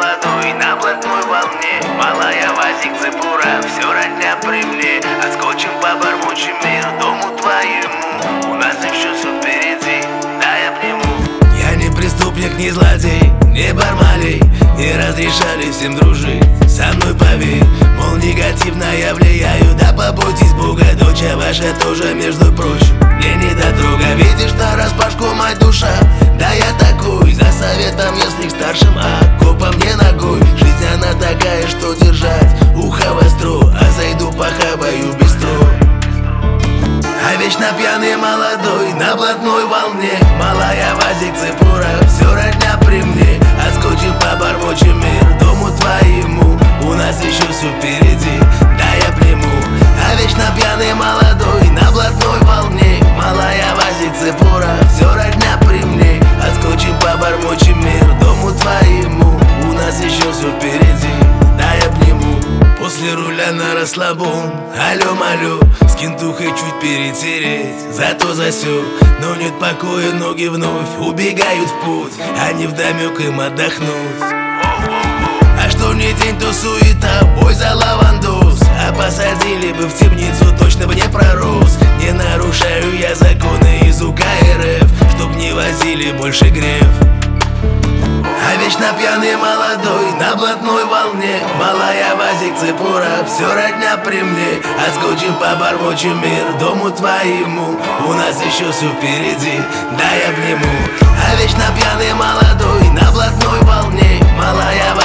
молодой, на блатной волне. Малая Вазик Цепура, все родня при мне. Отскочим по бормочим мир дому твоему. У нас еще все впереди, дай обниму. Я не преступник, не злодей, не бармалей. Не разрешали всем дружить со мной, поверь. Мол, негативно я влияю, да побойтесь Бога. Дочь ваша тоже, между прочим, мне не до друга. Видишь нараспашку, мать душа, да я такой. За советом, если к старшим, по мне ногой. Жизнь она такая, что держать ухо востро. А зайду похабаю бистро. А вечно пьяный молодой, на блатной волне. Малая Вазик Цепура, все родня при мне. Отскочим по бормочим мир дому твоему. У нас еще все впереди, дай я приму. А вечно пьяный молодой, на блатной волне. Малая Вазик Цепура, все родня при мне. Отскочим по бормочим мир дому твоему. У нас еще все впереди, дай обниму. После руля на расслабон, алё-малё, с кентухой чуть перетереть, зато засек. Но нет покоя, ноги вновь убегают в путь, а не вдомек им отдохнуть. А что не день, то суета, бой за лавандос. А посадили бы в темницу, точно бы не пророс. Не нарушаю я законы из УК РФ, чтоб не возили больше греф. А вечно пьяный молодой, на блатной волне. Малая Вазик Цепура, все родня при мне. Отскочим по бормочим мир дому твоему. У нас еще все впереди, дай обниму. А вечно пьяный молодой, на блатной волне. Малая